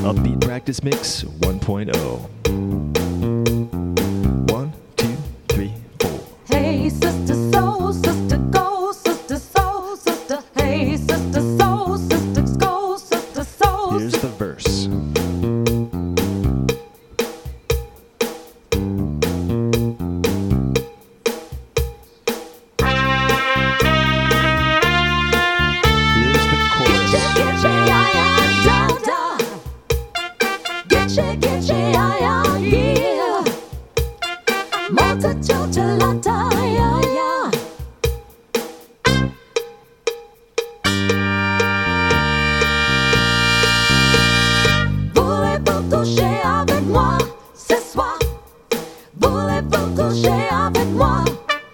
Upbeat Practice Mix 1.0. 1, 2, 3, 4. Hey, sister soul, sister go, sister soul, sister. Hey, sister soul, sister go, sister soul. Here's the verse. Here's the chorus. Voulez-vous coucher avec moi ce soir? Voulez-vous coucher avec moi?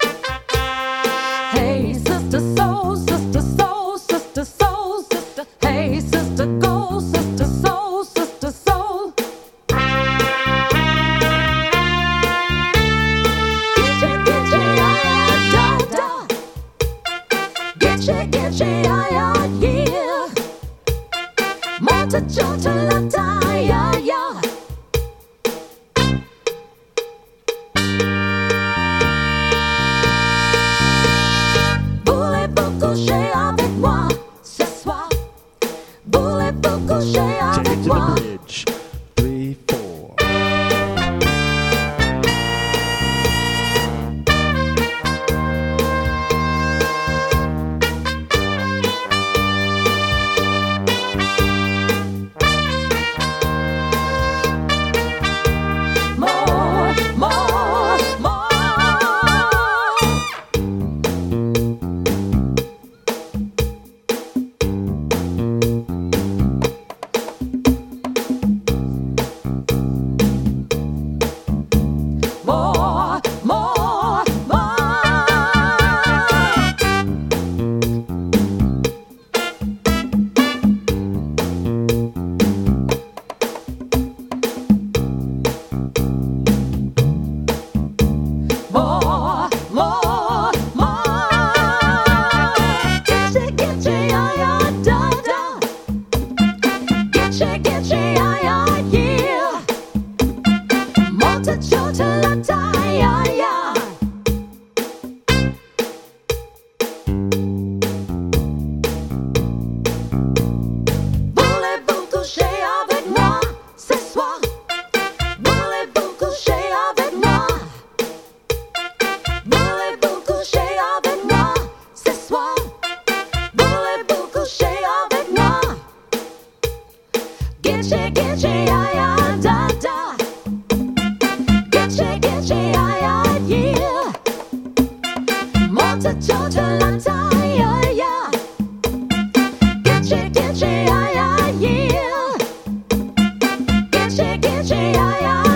Hey, sister soul, sister soul, sister soul, sister. Hey, sister go, sister soul, sister soul. Getcha, yeah. Monte cioccolata, yeah. Voulez-vous coucher avec moi ce soir? Voulez-vous coucher Take avec it to moi? the bridge. 3, 4. More. Getcha, yeah. Monte cioccolata, yeah. Voulez-vous coucher avec moi ce soir? Voulez-vous coucher avec moi? Voulez-vous coucher avec moi ce soir? Voulez-vous coucher avec moi? Getcha, yeah. Getcha, yeah. Monte cioccolata, yeah. Getcha, yeah. Getcha, yeah.